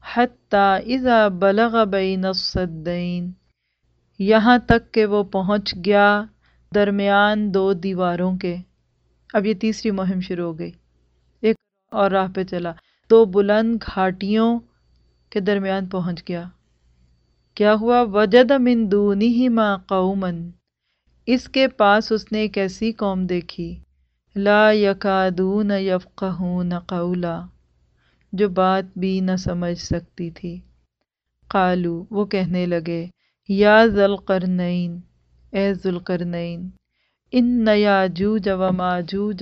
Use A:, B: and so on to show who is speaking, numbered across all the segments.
A: حتی اذا بلغ بین الصدین، یہاں تک کہ وہ پہنچ گیا درمیان دو دیواروں کے۔ اب یہ تیسری مہم شروع ہو گئی، ایک اور راہ پہ چلا، دو بلند گھاٹیوں کے درمیان پہنچ گیا۔ کیا ہوا؟ وجد من دونہما قوما، اس کے پاس اس نے ایک ایسی قوم دیکھی، لا یکادون یفقہون قولا، جو بات بھی نہ سمجھ سکتی تھی۔ قالو، وہ کہنے لگے، یا ذا القرنین، اے ذو القرنین، ان یاجوج و ماجوج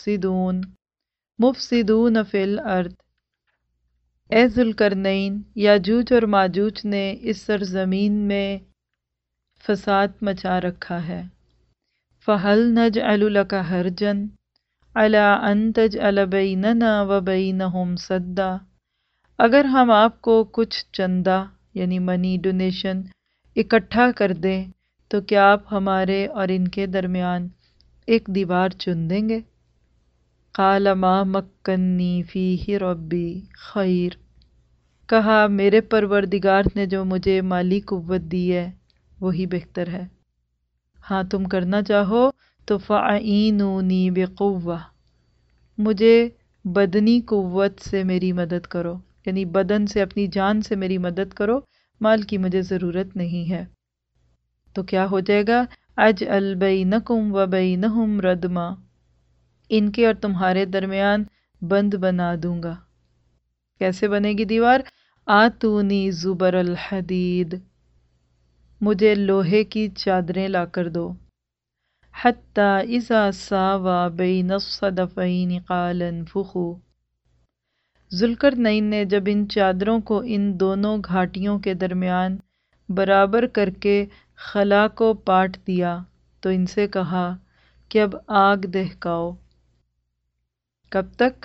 A: مفسدون فی الارض، اے ذو القرنین، یاجوج اور ماجوج نے اس سرزمین میں فساد مچا رکھا ہے۔ فہل نجعل لک حرجا علی ان تجعل بیننا و بینہم سدا، اگر ہم آپ کو کچھ چندہ یعنی منی ڈونیشن اکٹھا کر دیں تو کیا آپ ہمارے اور ان کے درمیان ایک دیوار چن دیں گے؟ قال ما مکنی فیہ ربی خیر، کہا میرے پروردگار نے جو مجھے مالی قوت دی ہے وہی بہتر ہے۔ ہاں تم کرنا چاہو تو فَأَعِینُونِی بِقُوَّةٍ، مجھے بدنی قوت سے میری مدد کرو، یعنی بدن سے، اپنی جان سے میری مدد کرو، مال کی مجھے ضرورت نہیں ہے۔ تو کیا ہو جائے گا؟ اجعل بینکم و بینہم ردما، ان کے اور تمہارے درمیان بند بنا دوں گا۔ کیسے بنے گی دیوار؟ آتونی زبر الحدید، مجھے لوہے کی چادریں لا کر دو۔ حتی اذا ساوی بین الصدفین قال انفخوا، ذوالقرنین نے جب ان چادروں کو ان دونوں گھاٹیوں کے درمیان برابر کر کے خلا کو پاٹ دیا تو ان سے کہا کہ اب آگ دہکاؤ۔ کب تک؟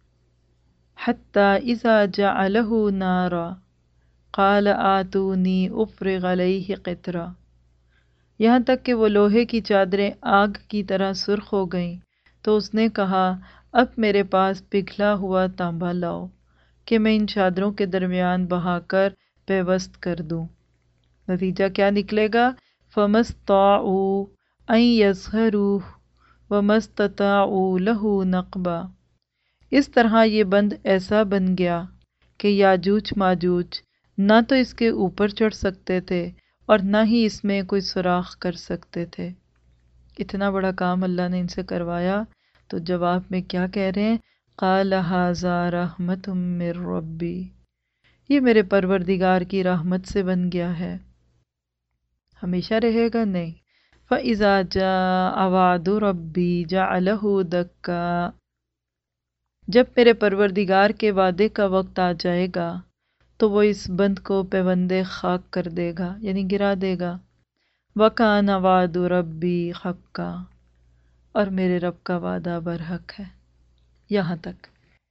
A: حتی اذا جعلہ نارا قال آتونی افرغ علیہ قطرہ، یہاں تک کہ وہ لوہے کی چادریں آگ کی طرح سرخ ہو گئیں تو اس نے کہا اب میرے پاس پگھلا ہوا تانبا لاؤ کہ میں ان چادروں کے درمیان بہا کر پیوست کر دوں۔ نتیجہ کیا نکلے گا؟ فَمَا اسْطَاعُوا أَن يَظْهَرُوهُ وَمَا اسْتَطَاعُوا لَهُ نَقْبًا، اس طرح یہ بند ایسا بن گیا کہ یاجوج ماجوج نہ تو اس کے اوپر چڑھ سکتے تھے اور نہ ہی اس میں کوئی سوراخ کر سکتے تھے۔ اتنا بڑا کام اللہ نے ان سے کروایا تو جواب میں کیا کہہ رہے ہیں؟ قال ھذا رحمۃ من ربی، یہ میرے پروردگار کی رحمت سے بن گیا ہے۔ ہمیشہ رہے گا؟ نہیں۔ فَإِذَا جَاءَ وَعْدُ رَبِّي جَعَلَهُ دَكًّا، جب میرے پروردگار کے وعدے کا وقت آ جائے گا تو وہ اس بند کو پیوند خاک کر دے گا، یعنی گرا دے گا۔ وَكَانَ وَعْدُ رَبِّي حَقًّا، اور میرے رب کا وعدہ برحق ہے۔ یہاں تک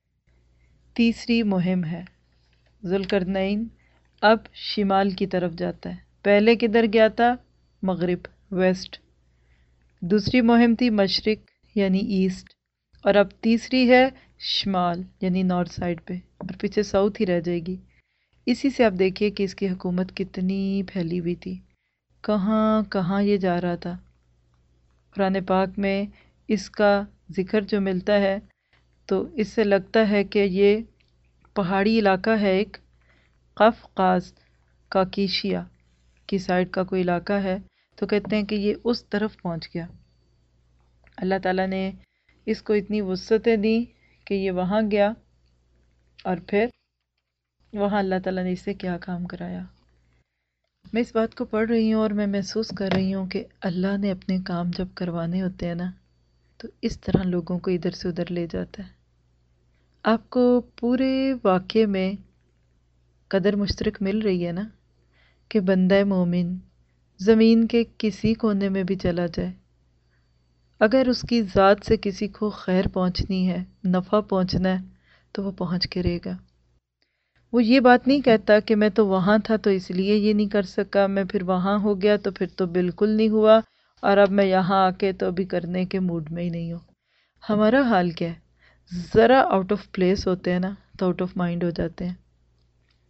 A: تیسری مہم ہے۔ ذوالقرنین اب شمال کی طرف جاتا ہے، پہلے کدھر گیا تھا؟ مغرب، ویسٹ۔ دوسری مہم تھی مشرق یعنی ایسٹ، اور اب تیسری ہے شمال یعنی نارتھ سائڈ پہ، اور پیچھے ساؤتھ ہی رہ جائے گی۔ اسی سے آپ دیکھیے کہ اس کی حکومت کتنی پھیلی ہوئی تھی، کہاں کہاں یہ جا رہا تھا۔ قرآن پاک میں اس کا ذکر جو ملتا ہے تو اس سے لگتا ہے کہ یہ پہاڑی علاقہ ہے، ایک قفقاز کاکیشیا کی سائڈ کا کوئی علاقہ ہے، تو کہتے ہیں کہ یہ اس طرف پہنچ گیا۔ اللہ تعالیٰ نے اس کو اتنی وسعتیں دی کہ یہ وہاں گیا، اور پھر وہاں اللہ تعالیٰ نے اس سے کیا کام کرایا۔ میں اس بات کو پڑھ رہی ہوں اور میں محسوس کر رہی ہوں کہ اللہ نے اپنے کام جب کروانے ہوتے ہیں نا تو اس طرح لوگوں کو ادھر سے ادھر لے جاتا ہے۔ آپ کو پورے واقعے میں قدر مشترک مل رہی ہے نا، کہ بندہ مومن زمین کے کسی کونے میں بھی چلا جائے، اگر اس کی ذات سے کسی کو خیر پہنچنی ہے، نفع پہنچنا ہے، تو وہ پہنچ کے رہے گا۔ وہ یہ بات نہیں کہتا کہ میں تو وہاں تھا تو اس لیے یہ نہیں کر سکا، میں پھر وہاں ہو گیا تو پھر تو بالکل نہیں ہوا، اور اب میں یہاں آ کے تو ابھی کرنے کے موڈ میں ہی نہیں ہوں۔ ہمارا حال کیا ہے؟ ذرا آؤٹ آف پلیس ہوتے ہیں نا تو آؤٹ آف مائنڈ ہو جاتے ہیں۔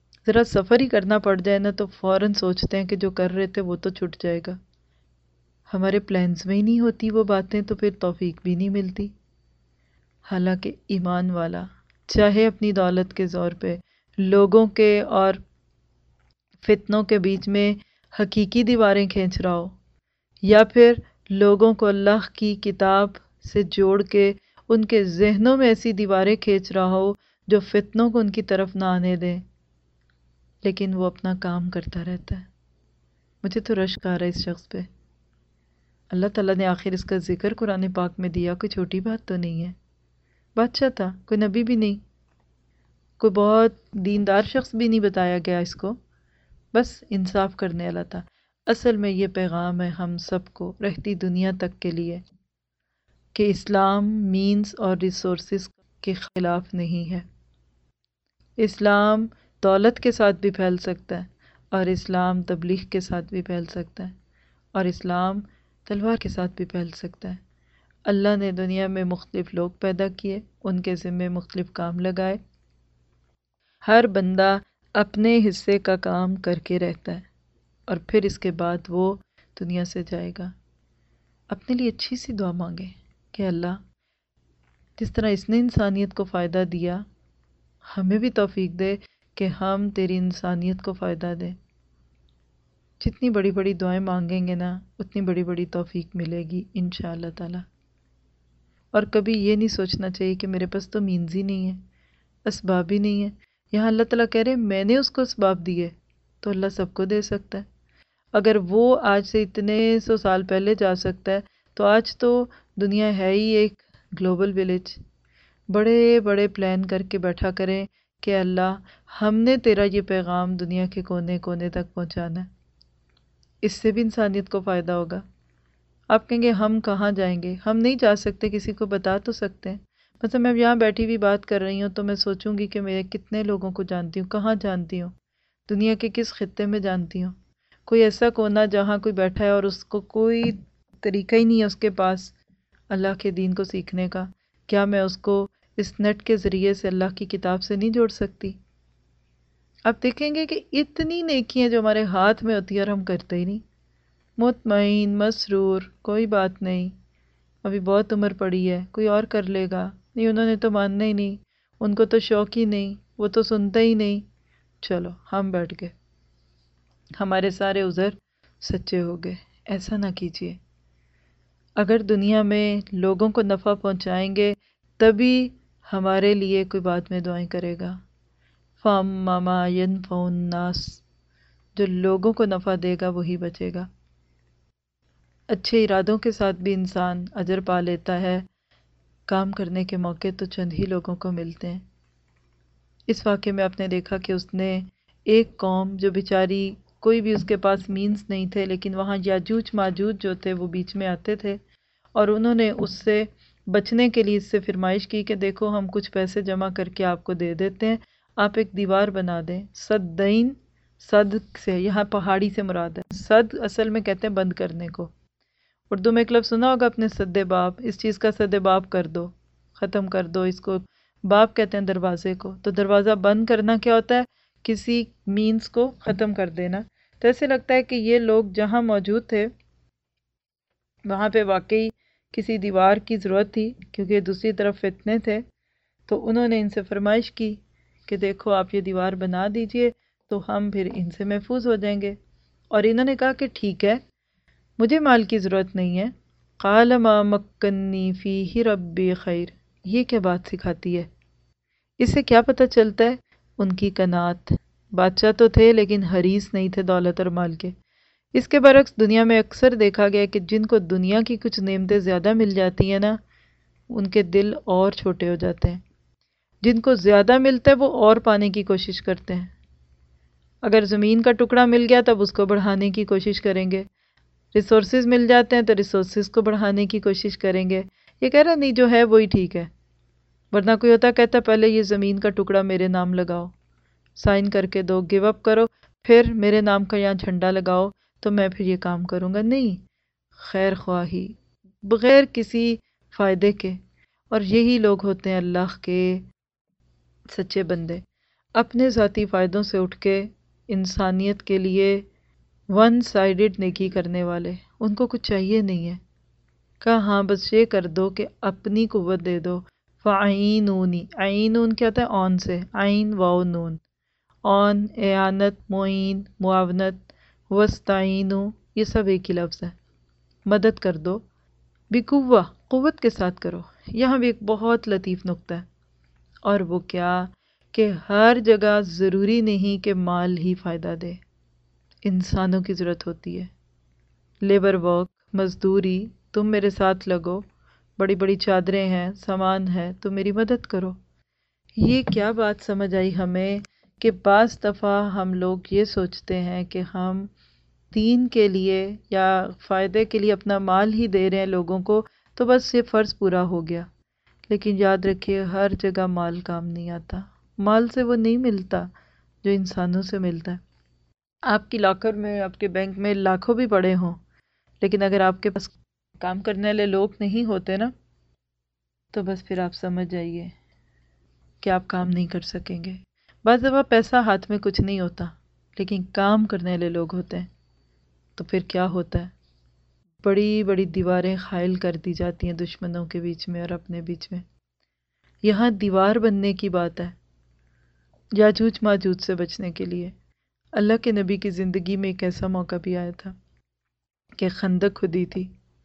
A: ذرا سفر ہی کرنا پڑ جائے نا تو فوراً سوچتے ہیں کہ جو کر رہے تھے وہ تو چھٹ جائے گا. ہمارے پلانز میں ہی نہیں ہوتی وہ باتیں تو پھر توفیق بھی نہیں ملتی. حالانکہ ایمان والا چاہے اپنی دولت کے زور پہ لوگوں کے اور فتنوں کے بیچ میں حقیقی دیواریں کھینچ رہا ہو، یا پھر لوگوں کو اللہ کی کتاب سے جوڑ کے ان کے ذہنوں میں ایسی دیواریں کھینچ رہا ہو جو فتنوں کو ان کی طرف نہ آنے دیں، لیکن وہ اپنا کام کرتا رہتا ہے. مجھے تو رشک آ رہا ہے اس شخص پہ. اللہ تعالیٰ نے آخر اس کا ذکر قرآن پاک میں دیا، کوئی چھوٹی بات تو نہیں ہے. بادشاہ تھا، کوئی نبی بھی نہیں، کوئی بہت دیندار شخص بھی نہیں بتایا گیا اس کو، بس انصاف کرنے والا تھا. اصل میں یہ پیغام ہے ہم سب کو رہتی دنیا تک کے لیے کہ اسلام مینز اور ریسورسز کے خلاف نہیں ہے. اسلام دولت کے ساتھ بھی پھیل سکتا ہے، اور اسلام تبلیغ کے ساتھ بھی پھیل سکتا ہے، اور اسلام تلوار کے ساتھ بھی پھیل سکتا ہے. اللہ نے دنیا میں مختلف لوگ پیدا کیے، ان کے ذمے مختلف کام لگائے، ہر بندہ اپنے حصے کا کام کر کے رہتا ہے، اور پھر اس کے بعد وہ دنیا سے جائے گا. اپنے لیے اچھی سی دعا مانگے کہ اللہ جس طرح اس نے انسانیت کو فائدہ دیا، ہمیں بھی توفیق دے کہ ہم تیری انسانیت کو فائدہ دیں. جتنی بڑی بڑی دعائیں مانگیں گے نا اتنی بڑی بڑی توفیق ملے گی انشاءاللہ تعالی. اور کبھی یہ نہیں سوچنا چاہیے کہ میرے پاس تو مینز ہی نہیں ہے، اسباب ہی نہیں ہے. یہاں اللہ تعالیٰ کہہ رہے میں نے اس کو اسباب دیے تو اللہ سب کو دے سکتا ہے. اگر وہ آج سے اتنے 100 سال پہلے جا سکتا ہے تو آج تو دنیا ہے ہی ایک گلوبل ولیج. بڑے بڑے پلان کر کے بیٹھا کریں کہ اللہ ہم نے تیرا یہ پیغام دنیا کے کونے کونے تک پہنچانا ہے. اس سے بھی انسانیت کو فائدہ ہوگا. آپ کہیں گے ہم کہاں جائیں گے؟ ہم نہیں جا سکتے، کسی کو بتا تو سکتے ہیں. مثلا میں یہاں بیٹھی ہوئی بات کر رہی ہوں تو میں سوچوں گی کہ میں کتنے لوگوں کو جانتی ہوں، کہاں جانتی ہوں، دنیا کے کس خطے میں جانتی ہوں. کوئی ایسا کونا جہاں کوئی بیٹھا ہے اور اس کو کوئی طریقہ ہی نہیں ہے اس کے پاس اللہ کے دین کو سیکھنے کا. کیا میں اس کو اس نیٹ کے ذریعے سے اللہ کی کتاب سے نہیں جوڑ سکتی؟ آپ دیکھیں گے کہ اتنی نیکی ہیں جو ہمارے ہاتھ میں ہوتی ہے اور ہم کرتے ہی نہیں. مطمئن مسرور، کوئی بات نہیں، ابھی بہت عمر پڑی ہے، کوئی اور کر لے گا، نہیں انہوں نے تو ماننا ہی نہیں، ان کو تو شوق ہی نہیں، وہ تو سنتا ہی نہیں. چلو ہم بیٹھ گئے، ہمارے سارے عذر سچے ہو گئے. ایسا نہ کیجیے. اگر دنیا میں لوگوں کو نفع پہنچائیں گے تبھی ہمارے لیے کوئی بعد میں دعائیں کرے گا. فَأَمَّا مَا يَنْفَعُ النَّاسَ، جو لوگوں کو نفع دے گا وہی بچے گا. اچھے ارادوں کے ساتھ بھی انسان اجر پا لیتا ہے، کام کرنے کے موقع تو چند ہی لوگوں کو ملتے ہیں. اس واقعے میں آپ نے دیکھا کہ اس نے ایک قوم جو بیچاری کوئی بھی اس کے پاس مینز نہیں تھے، لیکن وہاں یاجوج ماجوج جو تھے وہ بیچ میں آتے تھے، اور انہوں نے اس سے بچنے کے لیے اس سے فرمائش کی کہ دیکھو ہم کچھ پیسے جمع کر کے آپ کو دے دیتے ہیں، آپ ایک دیوار بنا دیں. صدین، صد سے یہاں پہاڑی سے مراد ہے، صد اصل میں کہتے ہیں بند کرنے کو. اردو میں ایک لفظ سنا ہوگا اپنے سدے باب، اس چیز کا سدے باب کر دو، ختم کر دو اس کو. باب کہتے ہیں دروازے کو، تو دروازہ بند کرنا کیا ہوتا ہے؟ کسی مینز کو ختم کر دینا. تو ایسے لگتا ہے کہ یہ لوگ جہاں موجود تھے وہاں پہ واقعی کسی دیوار کی ضرورت تھی، کیونکہ دوسری طرف فتنے تھے. تو انہوں نے ان سے فرمائش کی کہ دیکھو آپ یہ دیوار بنا دیجئے تو ہم پھر ان سے محفوظ ہو جائیں گے. اور انہوں نے کہا کہ ٹھیک ہے، مجھے مال کی ضرورت نہیں ہے. قال ما مکنی فیہ ربی خیر. یہ کیا بات سکھاتی ہے؟ اس سے کیا پتہ چلتا ہے؟ ان کی قناعت. بادشاہ تو تھے لیکن حریص نہیں تھے دولت اور مال کے. اس کے برعکس دنیا میں اکثر دیکھا گیا کہ جن کو دنیا کی کچھ نعمتیں زیادہ مل جاتی ہیں نا، ان کے دل اور چھوٹے ہو جاتے ہیں. جن کو زیادہ ملتا ہے وہ اور پانے کی کوشش کرتے ہیں. اگر زمین کا ٹکڑا مل گیا تب اس کو بڑھانے کی کوشش کریں گے، ریسورسز مل جاتے ہیں تو ریسورسز کو بڑھانے کی کوشش کریں گے. یہ کہہ رہا نہیں جو ہے وہی ٹھیک ہے. ورنہ کوئی ہوتا کہتا پہلے یہ زمین کا ٹکڑا میرے نام لگاؤ، سائن کر کے دو، گیو اپ کرو، پھر میرے نام کا یہاں جھنڈا لگاؤ تو میں پھر یہ کام کروں گا. نہیں، خیر خواہی بغیر کسی فائدے کے. اور یہی لوگ ہوتے ہیں اللہ کے سچے بندے. اپنے ذاتی فائدوں سے اٹھ کے انسانیت کے لیے ون سائیڈڈ نیکی کرنے والے، ان کو کچھ چاہیے نہیں ہے، کہا ہاں بس یہ کر دو کہ اپنی قوت دے دو۔ فَعِینُونِ، عینون کیا ہوتا ہے؟ اون سے، عین واو نون، اون اعانت، معین، معاونت، وستعینو، یہ سب ایک ہی لفظ ہے، مدد کر دو، بقوہ، قوت کے ساتھ کرو۔ یہاں بھی ایک بہت لطیف نقطہ ہے، اور وہ کیا کہ ہر جگہ ضروری نہیں کہ مال ہی فائدہ دے، انسانوں کی ضرورت ہوتی ہے، لیبر ورک، مزدوری، تم میرے ساتھ لگو، بڑی بڑی چادریں ہیں، سامان ہے، تو میری مدد کرو۔ یہ کیا بات سمجھ آئی ہمیں کہ بعض دفعہ ہم لوگ یہ سوچتے ہیں کہ ہم دین کے لیے یا فائدے کے لیے اپنا مال ہی دے رہے ہیں لوگوں کو، تو بس یہ فرض پورا ہو گیا۔ لیکن یاد رکھیے ہر جگہ مال کام نہیں آتا، مال سے وہ نہیں ملتا جو انسانوں سے ملتا ہے۔ آپ کی لاکر میں، آپ کے بینک میں لاکھوں بھی پڑے ہوں، لیکن اگر آپ کے پاس کام کرنے والے لوگ نہیں ہوتے نا، تو بس پھر آپ سمجھ جائیے کہ آپ کام نہیں کر سکیں گے۔ بعض دفعہ پیسہ ہاتھ میں کچھ نہیں ہوتا، لیکن کام کرنے والے لوگ ہوتے ہیں، تو پھر کیا ہوتا ہے؟ بڑی بڑی دیواریں حائل کر دی جاتی ہیں دشمنوں کے بیچ میں اور اپنے بیچ میں۔ یہاں دیوار بننے کی بات ہے یاجوج ماجوج سے بچنے کے لیے۔ اللہ کے نبی کی زندگی میں ایک ایسا موقع بھی آیا تھا کہ خندق کھدی تھی،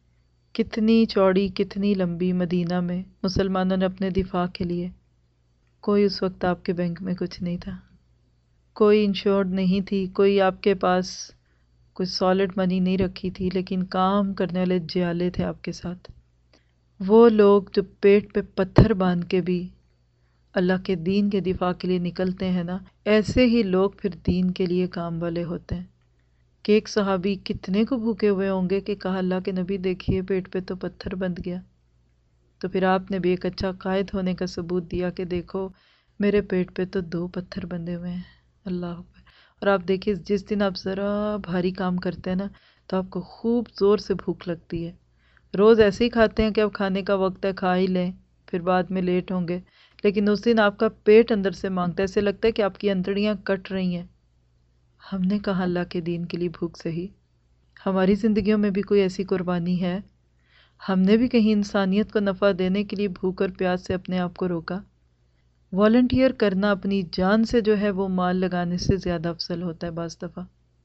A: کتنی چوڑی کتنی لمبی، مدینہ میں مسلمانوں نے اپنے دفاع کے لیے۔ کوئی اس وقت آپ کے بینک میں کچھ نہیں تھا، کوئی انشورڈ نہیں تھی، کوئی آپ کے پاس کوئی سالڈ منی نہیں رکھی تھی، لیکن کام کرنے والے جیالے تھے آپ کے ساتھ۔ وہ لوگ جو پیٹ پہ پتھر باندھ کے بھی اللہ کے دین کے دفاع کے لیے نکلتے ہیں نا، ایسے ہی لوگ پھر دین کے لیے کام والے ہوتے ہیں۔ کہ ایک صحابی کتنے کو بھوکے ہوئے ہوں گے کہ کہا اللہ کے نبی دیکھیے پیٹ پہ تو پتھر بندھ گیا، تو پھر آپ نے بھی ایک اچھا قائد ہونے کا ثبوت دیا کہ دیکھو میرے پیٹ پہ تو 2 پتھر بندھے ہوئے ہیں۔ اللہ اکبر۔ اور آپ دیکھیے جس دن آپ ذرا بھاری کام کرتے ہیں نا، تو آپ کو خوب زور سے بھوک لگتی ہے۔ روز ایسے ہی کھاتے ہیں کہ اب کھانے کا وقت ہے، کھا ہی لیں، پھر بعد میں لیٹ ہوں گے، لیکن اس دن آپ کا پیٹ اندر سے مانگتا ہے، ایسے لگتا ہے کہ آپ کی انتڑیاں کٹ رہی ہیں۔ ہم نے کہا اللہ کے دین کے لیے بھوک سہی؟ ہماری زندگیوں میں بھی کوئی ایسی قربانی ہے؟ ہم نے بھی کہیں انسانیت کو نفع دینے کے لیے بھوک اور پیاس سے اپنے آپ کو روکا؟ والنٹیئر کرنا اپنی جان سے جو ہے وہ مال لگانے سے زیادہ افضل ہوتا ہے بعض دفعہ۔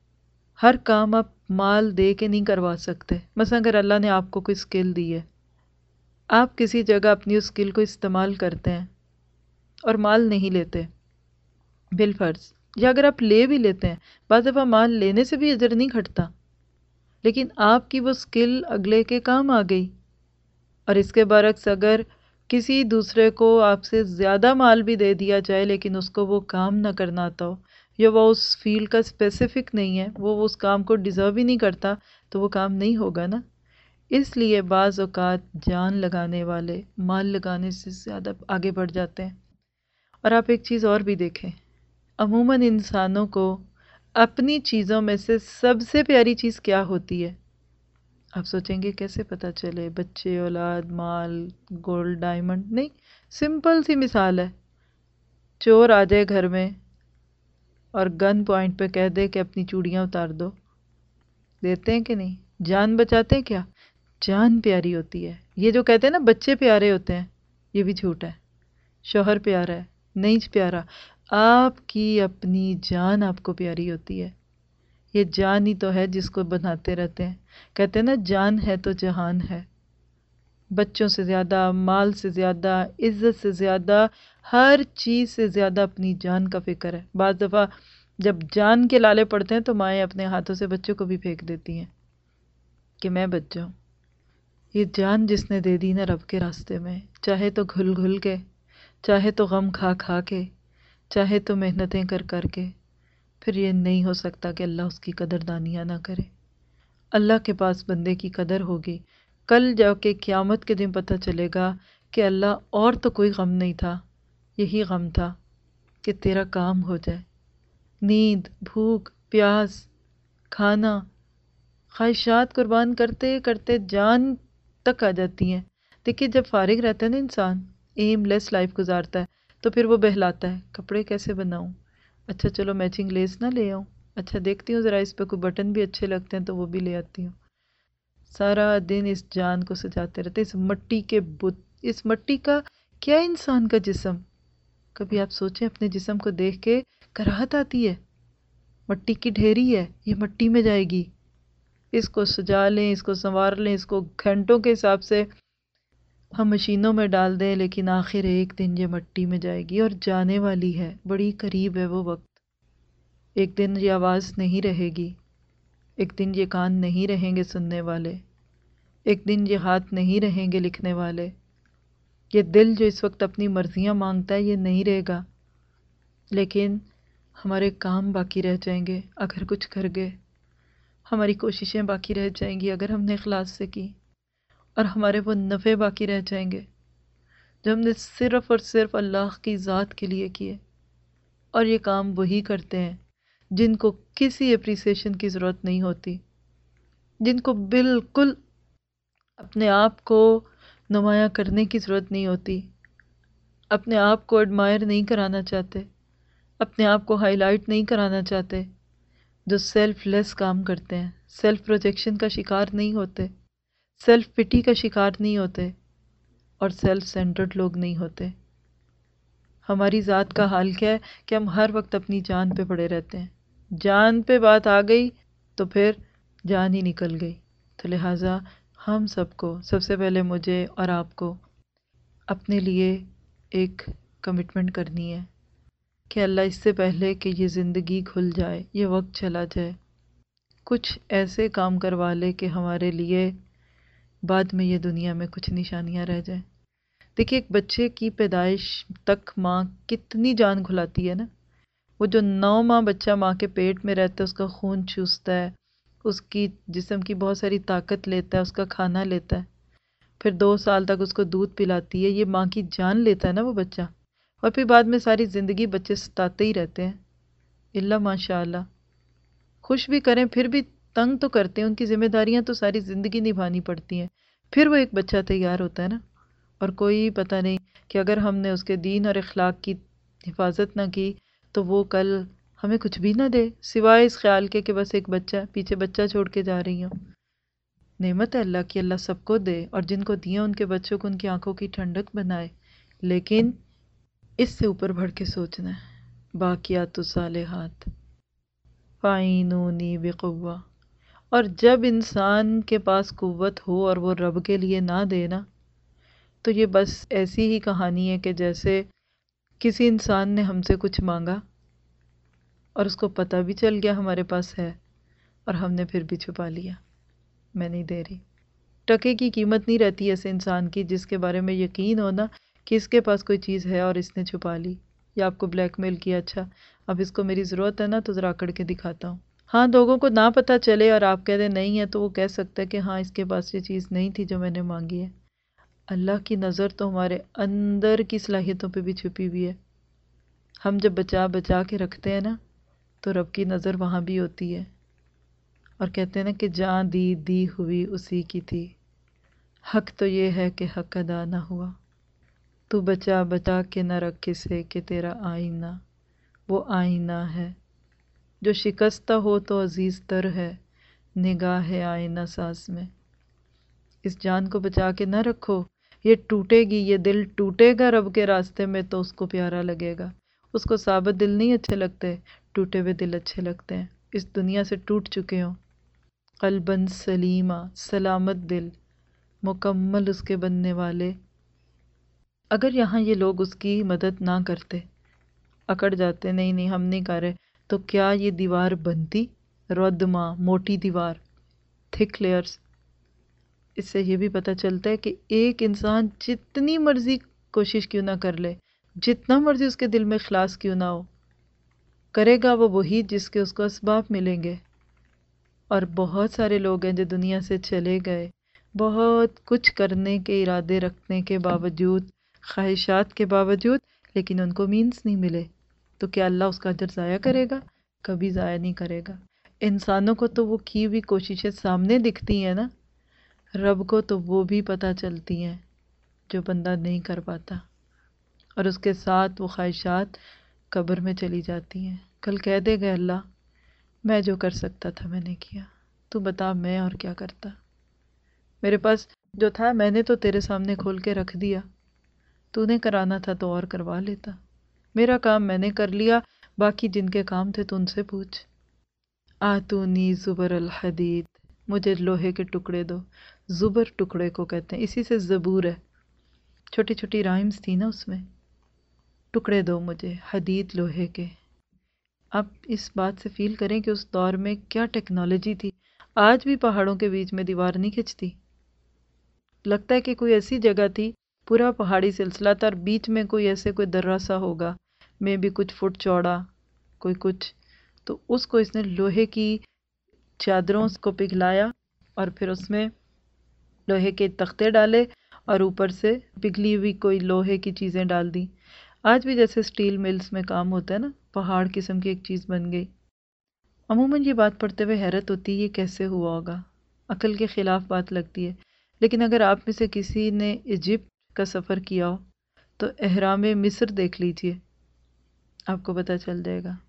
A: ہر کام آپ مال دے کے نہیں کروا سکتے۔ مثلا اگر اللہ نے آپ کو کوئی اسکل دی ہے، آپ کسی جگہ اپنی اس اسکل کو استعمال کرتے ہیں اور مال نہیں لیتے بالفرض، یا اگر آپ لے بھی لیتے ہیں، بعض دفعہ مال لینے سے بھی اجر نہیں گھٹتا، لیکن آپ کی وہ اسکل اگلے کے کام آ گئی۔ اور اس کے برعکس اگر کسی دوسرے کو آپ سے زیادہ مال بھی دے دیا جائے لیکن اس کو وہ کام نہ کرنا آتا ہو، یا وہ اس فیلڈ کا اسپیسیفک نہیں ہے، وہ اس کام کو ڈیزرو ہی نہیں کرتا، تو وہ کام نہیں ہوگا نا۔ اس لیے بعض اوقات جان لگانے والے مال لگانے سے زیادہ آگے بڑھ جاتے ہیں۔ اور آپ ایک چیز اور بھی دیکھیں، عموماً انسانوں کو اپنی چیزوں میں سے سب سے پیاری چیز کیا ہوتی ہے؟ آپ سوچیں گے کیسے پتہ چلے؟ بچے، اولاد، مال، گولڈ، ڈائمنڈ؟ نہیں، سمپل سی مثال ہے، چور آ جائے گھر میں اور گن پوائنٹ پہ کہہ دے کہ اپنی چوڑیاں اتار دو، دیتے ہیں کہ نہیں؟ جان بچاتے ہیں کیا؟ جان پیاری ہوتی ہے۔ یہ جو کہتے ہیں نا بچے پیارے ہوتے ہیں، یہ بھی جھوٹ ہے۔ شوہر پیارا ہے، نہیں پیارا، آپ کی اپنی جان آپ کو پیاری ہوتی ہے۔ یہ جان ہی تو ہے جس کو بناتے رہتے ہیں، کہتے ہیں نا جان ہے تو جہان ہے۔ بچوں سے زیادہ، مال سے زیادہ، عزت سے زیادہ، ہر چیز سے زیادہ اپنی جان کا فکر ہے۔ بعض دفعہ جب جان کے لالے پڑتے ہیں تو مائیں اپنے ہاتھوں سے بچوں کو بھی پھینک دیتی ہیں کہ میں بچ جاؤں۔ یہ جان جس نے دے دی نا رب کے راستے میں، چاہے تو گھل گھل کے، چاہے تو غم کھا کھا کے، چاہے تو محنتیں کر کر کے، پھر یہ نہیں ہو سکتا کہ اللہ اس کی قدردانیاں نہ کرے۔ اللہ کے پاس بندے کی قدر ہوگی، کل جا کے قیامت کے دن پتہ چلے گا کہ اللہ اور تو کوئی غم نہیں تھا، یہی غم تھا کہ تیرا کام ہو جائے۔ نیند، بھوک، پیاس، کھانا، خواہشات قربان کرتے کرتے جان تک آ جاتی ہیں۔ دیکھیے جب فارغ رہتا ہے نا انسان، ایم لیس لائف گزارتا ہے، تو پھر وہ بہلاتا ہے کپڑے کیسے بناؤں، اچھا چلو میچنگ لیس نہ لے آؤں، اچھا دیکھتی ہوں ذرا اس پہ کوئی بٹن بھی اچھے لگتے ہیں تو وہ بھی لے آتی ہوں۔ سارا دن اس جان کو سجاتے رہتے، اس مٹی کے بت، اس مٹی کا کیا انسان کا جسم، کبھی آپ سوچیں اپنے جسم کو دیکھ کے کراہت آتی ہے، مٹی کی ڈھیری ہے، یہ مٹی میں جائے گی، اس کو سجا لیں، اس کو سنوار لیں، اس کو گھنٹوں کے حساب سے ہم مشینوں میں ڈال دیں، لیکن آخر ایک دن یہ مٹی میں جائے گی اور جانے والی ہے، بڑی قریب ہے وہ وقت۔ ایک دن یہ آواز نہیں رہے گی، ایک دن یہ کان نہیں رہیں گے سننے والے، ایک دن یہ ہاتھ نہیں رہیں گے لکھنے والے، یہ دل جو اس وقت اپنی مرضیاں مانگتا ہے یہ نہیں رہے گا، لیکن ہمارے کام باقی رہ جائیں گے اگر کچھ کر گئے، ہماری کوششیں باقی رہ جائیں گی اگر ہم نے اخلاص سے کی، اور ہمارے وہ نفع باقی رہ جائیں گے جو ہم نے صرف اور صرف اللہ کی ذات کے لیے کیے۔ اور یہ کام وہی کرتے ہیں جن کو کسی اپریسیشن کی ضرورت نہیں ہوتی، جن کو بالکل اپنے آپ کو نمایاں کرنے کی ضرورت نہیں ہوتی، اپنے آپ کو ایڈمائر نہیں کرانا چاہتے، اپنے آپ کو ہائی لائٹ نہیں کرانا چاہتے، جو سیلف لیس کام کرتے ہیں، سیلف پروجیکشن کا شکار نہیں ہوتے، سیلف پٹی کا شکار نہیں ہوتے، اور سیلف سینٹرڈ لوگ نہیں ہوتے۔ ہماری ذات کا حال کیا ہے کہ ہم ہر وقت اپنی جان پہ پڑے رہتے ہیں، جان پہ بات آ گئی تو پھر جان ہی نکل گئی۔ تو لہٰذا ہم سب کو، سب سے پہلے مجھے اور آپ کو اپنے لیے ایک کمٹمنٹ کرنی ہے کہ اللہ اس سے پہلے کہ یہ زندگی کھل جائے، یہ وقت چلا جائے، کچھ ایسے کام کروا لے کہ ہمارے لیے بعد میں یہ دنیا میں کچھ نشانیاں رہ جائیں۔ دیکھیے ایک بچے کی پیدائش تک ماں کتنی جان کھلاتی ہے نا، وہ جو 9 ماہ بچہ ماں کے پیٹ میں رہتا ہے، اس کا خون چوستا ہے، اس کی جسم کی بہت ساری طاقت لیتا ہے، اس کا کھانا لیتا ہے، پھر 2 سال تک اس کو دودھ پلاتی ہے، یہ ماں کی جان لیتا ہے نا وہ بچہ، اور پھر بعد میں ساری زندگی بچے ستاتے ہی رہتے ہیں، اللہ ماشاء اللہ خوش بھی کریں پھر بھی تنگ تو کرتے ہیں، ان کی ذمہ داریاں تو ساری زندگی نبھانی پڑتی ہیں، پھر وہ ایک بچہ تیار ہوتا ہے نا، اور کوئی پتہ نہیں کہ اگر ہم نے اس کے دین اور اخلاق کی حفاظت نہ کی تو وہ کل ہمیں کچھ بھی نہ دے، سوائے اس خیال کے کہ بس ایک بچہ پیچھے بچہ چھوڑ کے جا رہی ہوں۔ نعمت ہے اللہ کی، اللہ سب کو دے، اور جن کو دیا ان کے بچوں کو ان کی آنکھوں کی ٹھنڈک بنائے، لیکن اس سے اوپر بڑھ کے سوچنا ہے باقیات الصالحات فَعِینُونِی بِقُوَّۃٍ۔ اور جب انسان کے پاس قوت ہو اور وہ رب کے لیے نہ دے نا، تو یہ بس ایسی ہی کہانی ہے کہ جیسے کسی انسان نے ہم سے کچھ مانگا اور اس کو پتہ بھی چل گیا ہمارے پاس ہے، اور ہم نے پھر بھی چھپا لیا، میں نہیں دے رہی۔ ٹکے کی قیمت نہیں رہتی ایسے انسان کی جس کے بارے میں یقین ہونا کہ اس کے پاس کوئی چیز ہے اور اس نے چھپا لی، یا آپ کو بلیک میل کیا، اچھا اب اس کو میری ضرورت ہے نا تو ذرا اکڑ کے دکھاتا ہوں۔ ہاں لوگوں کو نہ پتہ چلے اور آپ کہہ دیں نہیں ہے تو وہ کہہ سکتا ہے کہ ہاں اس کے پاس یہ چیز نہیں تھی جو میں نے مانگی ہے۔ اللہ کی نظر تو ہمارے اندر کی صلاحیتوں پہ بھی چھپی ہوئی ہے، ہم جب بچا بچا کے رکھتے ہیں نا تو رب کی نظر وہاں بھی ہوتی ہے، اور کہتے ہیں نا کہ جان دی دی ہوئی اسی کی تھی، حق تو یہ ہے کہ حق ادا نہ ہوا، تو بچا بچا کے نہ رکھ کسے کہ تیرا آئینہ وہ آئینہ ہے، جو شکستہ ہو تو عزیز تر ہے نگاہ آئینہ ساز میں۔ اس جان کو بچا کے نہ رکھو، یہ ٹوٹے گی، یہ دل ٹوٹے گا رب کے راستے میں تو اس کو پیارا لگے گا، اس کو ثابت دل نہیں اچھے لگتے، ٹوٹے ہوئے دل اچھے لگتے ہیں، اس دنیا سے ٹوٹ چکے ہوں، قلباً سلیمہ سلامت دل، مکمل اس کے بننے والے۔ اگر یہاں یہ لوگ اس کی مدد نہ کرتے، اکڑ جاتے نہیں نہیں ہم نہیں کر رہے، تو کیا یہ دیوار بنتی؟ ردما موٹی دیوار، تھک لیئرز۔ اس سے یہ بھی پتہ چلتا ہے کہ ایک انسان جتنی مرضی کوشش کیوں نہ کر لے، جتنا مرضی اس کے دل میں اخلاص کیوں نہ ہو، کرے گا وہ وہی جس کے اس کو اسباب ملیں گے۔ اور بہت سارے لوگ ہیں جو دنیا سے چلے گئے بہت کچھ کرنے کے ارادے رکھنے کے باوجود، خواہشات کے باوجود، لیکن ان کو مینس نہیں ملے، تو کیا اللہ اس کا اجر ضائع کرے گا؟ کبھی ضائع نہیں کرے گا۔ انسانوں کو تو وہ کی ہوئی کوششیں سامنے دکھتی ہیں نا، رب کو تو وہ بھی پتہ چلتی ہیں جو بندہ نہیں کر پاتا۔ اور اس کے ساتھ وہ خواہشات قبر میں چلی جاتی ہیں۔ کل کہہ دے گا اللہ میں جو کر سکتا تھا میں نے کیا، تو بتا میں اور کیا کرتا، میرے پاس جو تھا میں نے تو تیرے سامنے کھول کے رکھ دیا، تو نے کرانا تھا تو اور کروا لیتا، میرا کام میں نے کر لیا، باقی جن کے کام تھے تو ان سے پوچھ۔ آتونی زبر الحدید، مجھے لوہے کے ٹکڑے دو، زبر ٹکڑے کو کہتے ہیں، اسی سے زبور ہے، چھوٹی چھوٹی رائمز تھی نا اس میں، ٹکڑے دو مجھے حدید لوہے کے۔ آپ اس بات سے فیل کریں کہ اس دور میں کیا ٹیکنالوجی تھی، آج بھی پہاڑوں کے بیچ میں دیوار نہیں کھنچتی، لگتا ہے کہ کوئی ایسی جگہ تھی پورا پہاڑی سلسلہ تھا اور بیچ میں کوئی ایسے کوئی درہ سا ہوگا، میں بھی کچھ فٹ چوڑا کوئی کچھ، تو اس کو اس نے لوہے کی چادروں کو پگھلایا اور پھر اس میں لوہے کے تختے ڈالے اور اوپر سے پگھلی ہوئی کوئی لوہے کی چیزیں ڈال دی۔ آج بھی جیسے سٹیل ملز میں کام ہوتا ہے نا، پہاڑ قسم کی ایک چیز بن گئی۔ عموماً یہ بات پڑھتے ہوئے حیرت ہوتی ہے یہ کیسے ہوا ہوگا، عقل کے خلاف بات لگتی ہے، لیکن اگر آپ میں سے کسی نے ایجپٹ کا سفر کیا ہو تو اہرام مصر دیکھ لیجئے، آپ کو پتہ چل جائے گا۔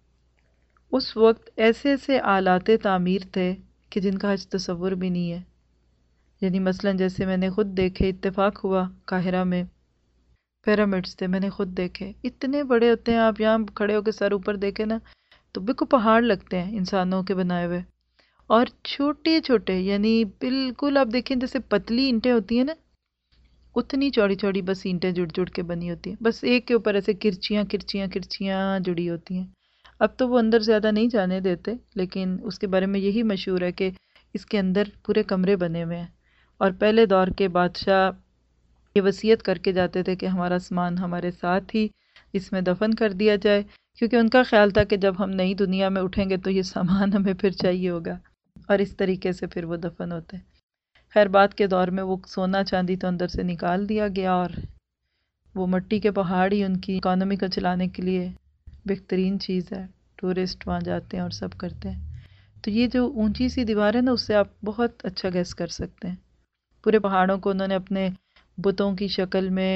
A: اس وقت ایسے ایسے آلات تعمیر تھے کہ جن کا آج تصور بھی نہیں ہے، یعنی مثلاً جیسے میں نے خود دیکھے، اتفاق ہوا قاہرہ میں پیرامڈز تھے، میں نے خود دیکھے، اتنے بڑے ہوتے ہیں، آپ یہاں کھڑے ہو کے سر اوپر دیکھیں نا تو بالکل پہاڑ لگتے ہیں انسانوں کے بنائے ہوئے، اور چھوٹے چھوٹے، یعنی بالکل آپ دیکھیں جیسے پتلی اینٹیں ہوتی ہیں نا، اتنی چوڑی چوڑی بس اینٹیں جڑ جڑ کے بنی ہوتی ہیں، بس ایک کے اوپر ایسے کرچیاں کرچیاں کرچیاں جڑی ہوتی ہیں۔ اب تو وہ اندر زیادہ نہیں جانے دیتے، لیکن اس کے بارے میں یہی مشہور ہے کہ اس کے اندر پورے کمرے بنے ہوئے ہیں، اور پہلے دور کے بادشاہ یہ وصیت کر کے جاتے تھے کہ ہمارا سامان ہمارے ساتھ ہی اس میں دفن کر دیا جائے، کیونکہ ان کا خیال تھا کہ جب ہم نئی دنیا میں اٹھیں گے تو یہ سامان ہمیں پھر چاہیے ہوگا، اور اس طریقے سے پھر وہ دفن ہوتے ہیں۔ خیر بعد کے دور میں وہ سونا چاندی تو اندر سے نکال دیا گیا، اور وہ مٹی کے پہاڑ ہی ان کی اکانومی کو چلانے کے لیے بہترین چیز ہے، ٹورسٹ وہاں جاتے ہیں اور سب کرتے ہیں۔ تو یہ جو اونچی سی دیوار ہے نا، اس سے آپ بہت اچھا گیس کر سکتے ہیں، پورے پہاڑوں کو انہوں نے اپنے بتوں کی شکل میں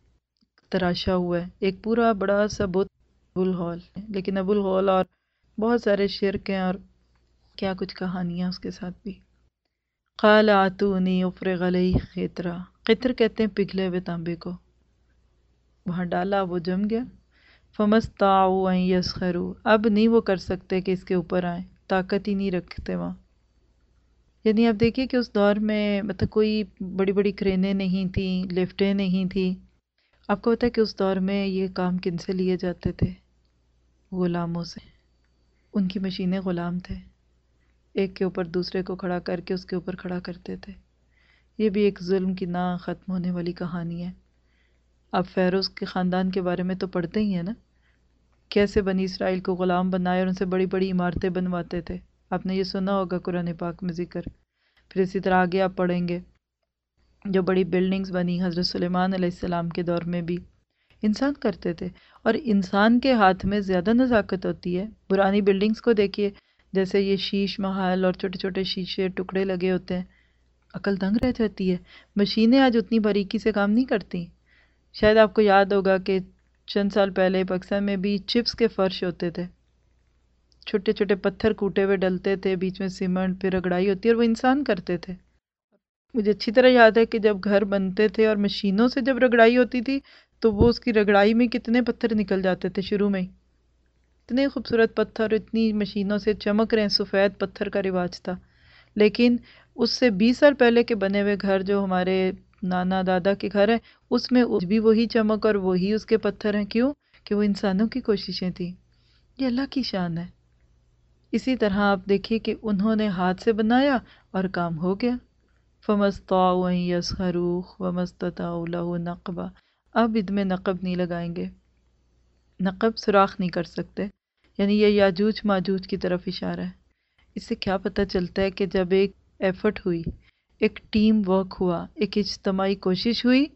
A: تراشا ہوا ہے، ایک پورا بڑا سا بت ابو الہول، لیکن ابو الہول اور بہت سارے شرک ہیں اور کیا کچھ کہانیاں اس کے ساتھ بھی۔ قال آتونی افرغ علیہ قطرہ، قطر کہتے ہیں پگھلے ہوئے تانبے کو، وہاں ڈالا وہ جم گیا۔ فمستطاعوا ان یسخروا، اب نہیں وہ کر سکتے کہ اس کے اوپر آئیں، طاقت ہی نہیں رکھتے وہاں۔ یعنی آپ دیکھیے کہ اس دور میں مطلب کوئی بڑی بڑی کرینیں نہیں تھیں، لفٹیں نہیں تھیں، آپ کو پتہ ہے کہ اس دور میں یہ کام کن سے لیے جاتے تھے؟ غلاموں سے، ان کی مشینیں غلام تھے، ایک کے اوپر دوسرے کو کھڑا کر کے اس کے اوپر کھڑا کرتے تھے۔ یہ بھی ایک ظلم کی نہ ختم ہونے والی کہانی ہے۔ آپ فیروز کے خاندان کے بارے میں تو پڑھتے ہی ہیں نا، کیسے بنی اسرائیل کو غلام بنائے اور ان سے بڑی بڑی عمارتیں بنواتے تھے، آپ نے یہ سنا ہوگا قرآن پاک میں ذکر۔ پھر اسی طرح آگے آپ پڑھیں گے جو بڑی بلڈنگز بنی حضرت سلیمان علیہ السلام کے دور میں بھی انسان کرتے تھے، اور انسان کے ہاتھ میں زیادہ نزاکت ہوتی ہے۔ پرانی بلڈنگز کو دیکھیے، جیسے یہ شیش محل اور چھوٹے چھوٹے شیشے ٹکڑے لگے ہوتے ہیں، عقل دنگ رہ جاتی ہے۔ مشینیں آج اتنی باریکی سے کام نہیں کرتی۔ شاید آپ کو یاد ہوگا کہ چند سال پہلے پاکستان میں بھی چپس کے فرش ہوتے تھے، چھوٹے چھوٹے پتھر کوٹے ہوئے ڈلتے تھے، بیچ میں سیمنٹ، پھر رگڑائی ہوتی ہے، اور وہ انسان کرتے تھے۔ مجھے اچھی طرح یاد ہے کہ جب گھر بنتے تھے اور مشینوں سے جب رگڑائی ہوتی تھی تو وہ اس کی رگڑائی میں کتنے پتھر نکل جاتے تھے شروع میں ہی، اتنے خوبصورت پتھر، اتنی مشینوں سے چمک رہے ہیں، سفید پتھر کا رواج تھا۔ لیکن اس سے 20 سال پہلے کے بنے ہوئے گھر جو ہمارے نانا دادا کے گھر ہیں، اس میں بھی وہی چمک اور وہی اس کے پتھر ہیں۔ کیوں؟ کہ وہ انسانوں کی کوششیں تھیں، یہ اللہ کی شان ہے۔ اسی طرح آپ دیکھیے کہ انہوں نے ہاتھ سے بنایا اور کام ہو گیا۔ فَمَسْطَاعُوا أَن يَسْخَرُوا وَمَا اسْتَطَاعُوا لَهُ نَقْبًا، اب عد میں نقب نہیں لگائیں گے، نقب سوراخ نہیں کر سکتے، یعنی یہ یاجوج ماجوج کی طرف اشارہ ہے۔ اس سے کیا پتہ چلتا ہے کہ جب ایک ایفرٹ ہوئی، ایک ٹیم ورک ہوا، ایک اجتماعی کوشش ہوئی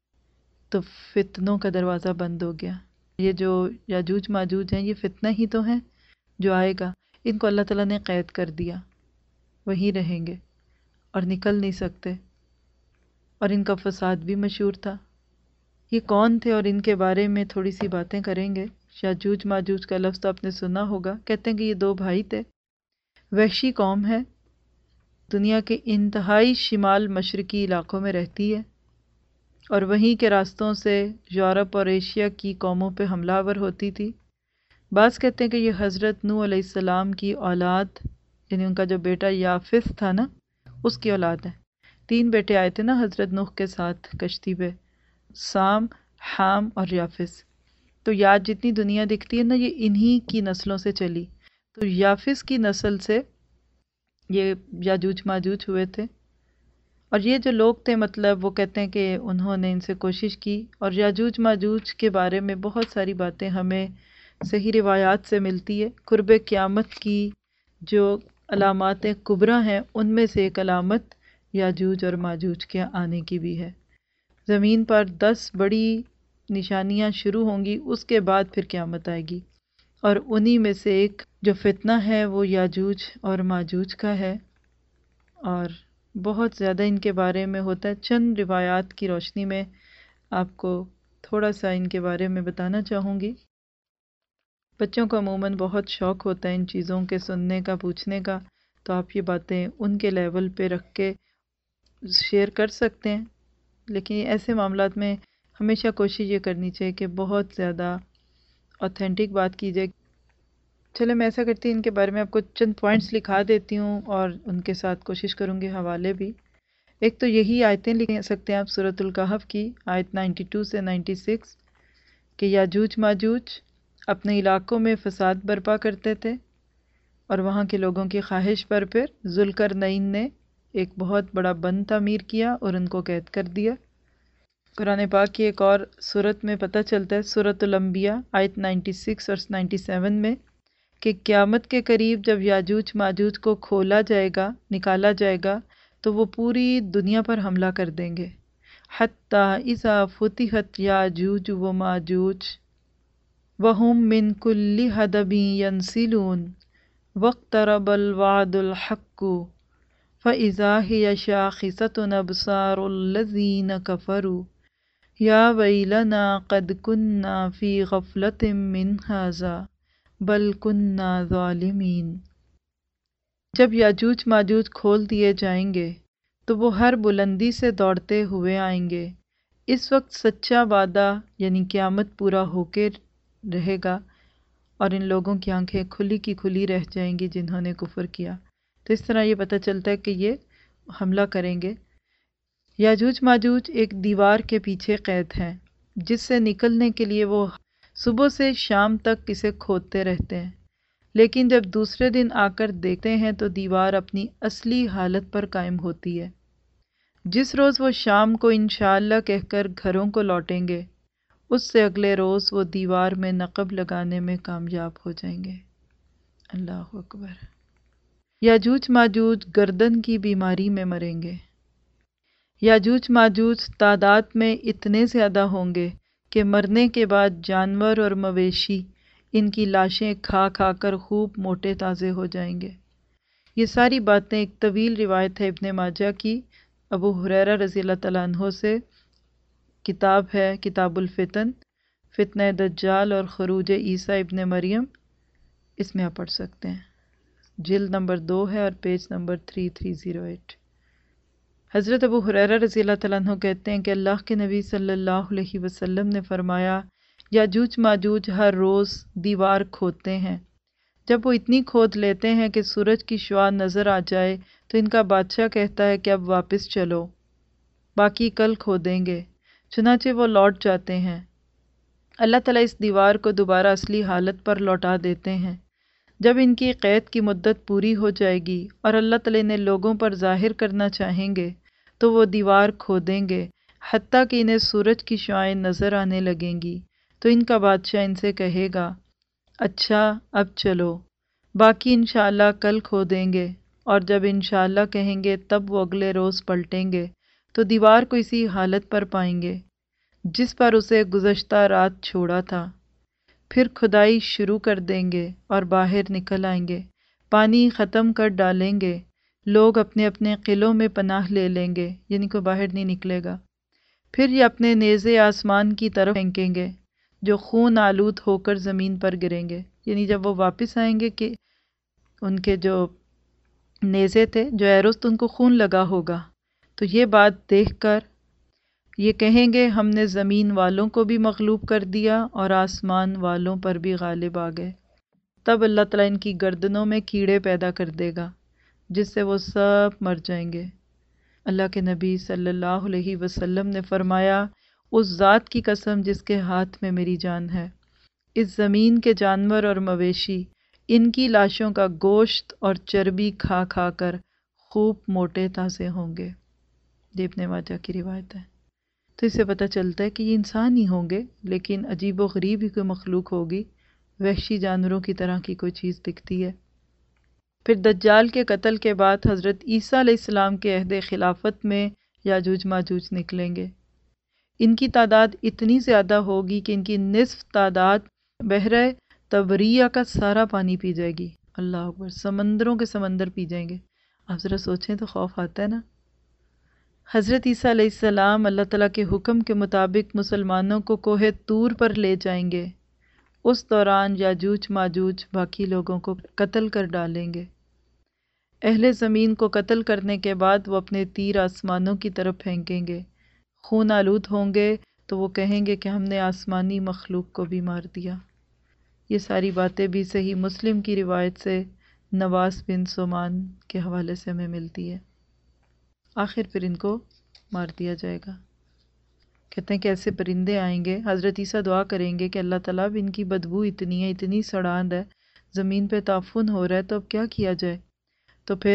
A: تو فتنوں کا دروازہ بند ہو گیا۔ یہ جو یاجوج ماجوج ہیں یہ فتنہ ہی تو ہیں جو آئے گا، ان کو اللہ تعالیٰ نے قید کر دیا، وہیں رہیں گے اور نکل نہیں سکتے، اور ان کا فساد بھی مشہور تھا۔ یہ کون تھے اور ان کے بارے میں تھوڑی سی باتیں کریں گے۔ یاجوج ماجوج کا لفظ تو آپ نے سنا ہوگا۔ کہتے ہیں کہ یہ دو بھائی تھے، وحشی قوم ہے، دنیا کے انتہائی شمال مشرقی علاقوں میں رہتی ہے، اور وہیں کے راستوں سے یورپ اور ایشیا کی قوموں پہ حملہ آور ہوتی تھی۔ بعض کہتے ہیں کہ یہ حضرت نوح علیہ السلام کی اولاد، یعنی ان کا جو بیٹا یافس تھا نا، اس کی اولاد ہے۔ 3 بیٹے آئے تھے نا حضرت نوح کے ساتھ کشتی پہ، سام، حام اور یافس۔ تو یاد جتنی دنیا دکھتی ہے نا، یہ انہی کی نسلوں سے چلی۔ تو یافس کی نسل سے یہ یاجوج ماجوج ہوئے تھے، اور یہ جو لوگ تھے مطلب وہ کہتے ہیں کہ انہوں نے ان سے کوشش کی، اور یاجوج ماجوج کے بارے میں بہت ساری باتیں ہمیں صحیح روایات سے ملتی ہے۔ قرب قیامت کی جو علامات کبریٰ ہیں ان میں سے ایک علامت یاجوج اور ماجوج کے آنے کی بھی ہے۔ زمین پر 10 بڑی نشانیاں شروع ہوں گی، اس کے بعد پھر قیامت آئے گی، اور انہی میں سے ایک جو فتنہ ہے وہ یاجوج اور ماجوج کا ہے، اور بہت زیادہ ان کے بارے میں ہوتا ہے۔ چند روایات کی روشنی میں آپ کو تھوڑا سا ان کے بارے میں بتانا چاہوں گی۔ بچوں کو عموماً بہت شوق ہوتا ہے ان چیزوں کے سننے کا، پوچھنے کا، تو آپ یہ باتیں ان کے لیول پہ رکھ کے شیئر کر سکتے ہیں، لیکن ایسے معاملات میں ہمیشہ کوشش یہ کرنی چاہیے کہ بہت زیادہ اوتھینٹک بات کی جائے۔ چلے میں ایسا کرتی ہوں، ان کے بارے میں آپ کو چند پوائنٹس لکھا دیتی ہوں اور ان کے ساتھ کوشش کروں گی حوالے بھی۔ ایک تو یہی آیتیں لکھ سکتے ہیں آپ سورۃ الکہف کی آیت 92 سے 96 کہ یاجوج ماجوج اپنے علاقوں میں فساد برپا کرتے تھے، اور وہاں کے لوگوں کی خواہش پر پھر ذوالقرنین نے ایک بہت بڑا بند تعمیر کیا اور ان کو قید کر دیا۔ قرآن پاک کی ایک اور صورت میں پتہ چلتا ہے، سورۃ الانبیاء آیت 96 اور 97 میں، کہ قیامت کے قریب جب یاجوج ماجوج کو کھولا جائے گا، نکالا جائے گا، تو وہ پوری دنیا پر حملہ کر دیں گے۔ حَتَّى اِذَا فُتِحَتْ یاجوج وماجوج وَهُم مِّن كُلِّ حَدَبٍ يَنْسِلُونَ وَاقْتَرَبَ الْوَعْدُ الْحَقُّ فَإِذَا هِيَ شَاخِصَةٌ أَبْصَارُ الَّذِينَ كَفَرُوا يَا وَيْلَنَا قَدْ كُنَّا فِي غَفْلَةٍ مِّنْ هَٰذَا بَلْ كُنَّا ظَالِمِينَ۔ جب یاجوج ماجوج کھول دیے جائیں گے تو وہ ہر بلندی سے دوڑتے ہوئے آئیں گے۔ اس وقت سچا وعدہ یعنی قیامت پورا ہو کے رہے گا، اور ان لوگوں کی آنکھیں کھلی کی کھلی رہ جائیں گی جنہوں نے کفر کیا۔ تو اس طرح یہ پتہ چلتا ہے کہ یہ حملہ کریں گے۔ یاجوج ماجوج ایک دیوار کے پیچھے قید ہیں، جس سے نکلنے کے لیے وہ صبح سے شام تک اسے کھودتے رہتے ہیں، لیکن جب دوسرے دن آ کر دیکھتے ہیں تو دیوار اپنی اصلی حالت پر قائم ہوتی ہے۔ جس روز وہ شام کو انشاءاللہ کہہ کر گھروں کو لوٹیں گے، اس سے اگلے روز وہ دیوار میں نقب لگانے میں کامیاب ہو جائیں گے۔ اللہ اکبر۔ یاجوج ماجوج گردن کی بیماری میں مریں گے۔ یاجوج ماجوج تعداد میں اتنے زیادہ ہوں گے کہ مرنے کے بعد جانور اور مویشی ان کی لاشیں کھا کھا کر خوب موٹے تازے ہو جائیں گے۔ یہ ساری باتیں ایک طویل روایت ہے ابن ماجہ کی، ابو ہریرہ رضی اللہ تعالیٰ عنہ سے، کتاب ہے کتاب الفتن، فتنہ دجال اور خروج عیسیٰ ابن مریم، اس میں آپ پڑھ سکتے ہیں۔ جلد نمبر 2 ہے اور پیج نمبر 3308۔ حضرت ابو ہریرہ رضی اللہ تعالیٰ عنہ کہتے ہیں کہ اللہ کے نبی صلی اللہ علیہ وسلم نے فرمایا، یاجوج ماجوج ہر روز دیوار کھودتے ہیں۔ جب وہ اتنی کھود لیتے ہیں کہ سورج کی شعاع نظر آ جائے تو ان کا بادشاہ کہتا ہے کہ اب واپس چلو، باقی کل کھودیں گے۔ چنانچہ وہ لوٹ جاتے ہیں۔ اللہ تعالیٰ اس دیوار کو دوبارہ اصلی حالت پر لوٹا دیتے ہیں۔ جب ان کی قید کی مدت پوری ہو جائے گی اور اللہ تعالیٰ انہیں لوگوں پر ظاہر کرنا چاہیں گے تو وہ دیوار کھودیں گے، حتیٰ کہ انہیں سورج کی شعائیں نظر آنے لگیں گی، تو ان کا بادشاہ ان سے کہے گا، اچھا اب چلو، باقی انشاءاللہ کل کھودیں گے، اور جب انشاءاللہ کہیں گے تب وہ اگلے روز پلٹیں گے تو دیوار کو اسی حالت پر پائیں گے جس پر اسے گزشتہ رات چھوڑا تھا۔ پھر کھدائی شروع کر دیں گے اور باہر نکل آئیں گے، پانی ختم کر ڈالیں گے، لوگ اپنے اپنے قلعوں میں پناہ لے لیں گے، یعنی کوئی باہر نہیں نکلے گا۔ پھر یہ اپنے نیزے آسمان کی طرف پھینکیں گے جو خون آلود ہو کر زمین پر گریں گے، یعنی جب وہ واپس آئیں گے کہ ان کے جو نیزے تھے، جو ایروز، تو ان کو خون لگا ہوگا، تو یہ بات دیکھ کر یہ کہیں گے ہم نے زمین والوں کو بھی مغلوب کر دیا اور آسمان والوں پر بھی غالب آ گئے۔ تب اللہ تعالیٰ ان کی گردنوں میں کیڑے پیدا کر دے گا جس سے وہ سب مر جائیں گے۔ اللہ کے نبی صلی اللہ علیہ وسلم نے فرمایا، اس ذات کی قسم جس کے ہاتھ میں میری جان ہے، اس زمین کے جانور اور مویشی ان کی لاشوں کا گوشت اور چربی کھا کھا کر خوب موٹے تازے ہوں گے۔ یہ ابن ماجہ کی روایت ہے۔ تو اس سے پتہ چلتا ہے کہ یہ انسان ہی ہوں گے، لیکن عجیب و غریب ہی کوئی مخلوق ہوگی، وحشی جانوروں کی طرح کی کوئی چیز دکھتی ہے۔ پھر دجال کے قتل کے بعد حضرت عیسیٰ علیہ السلام کے عہد خلافت میں یاجوج ماجوج نکلیں گے۔ ان کی تعداد اتنی زیادہ ہوگی کہ ان کی نصف تعداد بحر طبریہ کا سارا پانی پی جائے گی۔ اللہ اکبر، سمندروں کے سمندر پی جائیں گے۔ آپ ذرا سوچیں تو خوف آتا ہے نا۔ حضرت عیسیٰ علیہ السلام اللہ تعالیٰ کے حکم کے مطابق مسلمانوں کو کوہ طور پر لے جائیں گے۔ اس دوران یاجوج ماجوج باقی لوگوں کو قتل کر ڈالیں گے۔ اہل زمین کو قتل کرنے کے بعد وہ اپنے تیر آسمانوں کی طرف پھینکیں گے، خون آلود ہوں گے تو وہ کہیں گے کہ ہم نے آسمانی مخلوق کو بھی مار دیا۔ یہ ساری باتیں بھی صحیح مسلم کی روایت سے نواس بن سمان کے حوالے سے ہمیں ملتی ہے۔ آخر پھر ان کو مار دیا جائے گا۔ کہتے ہیں کہ ایسے پرندے آئیں گے، حضرت عیسیٰ دعا کریں گے کہ اللہ تعالیٰ اب ان کی بدبو اتنی ہے، اتنی سڑاند ہے، زمین پہ تعفن ہو رہا ہے، تو اب کیا کیا جائے؟ تو پھر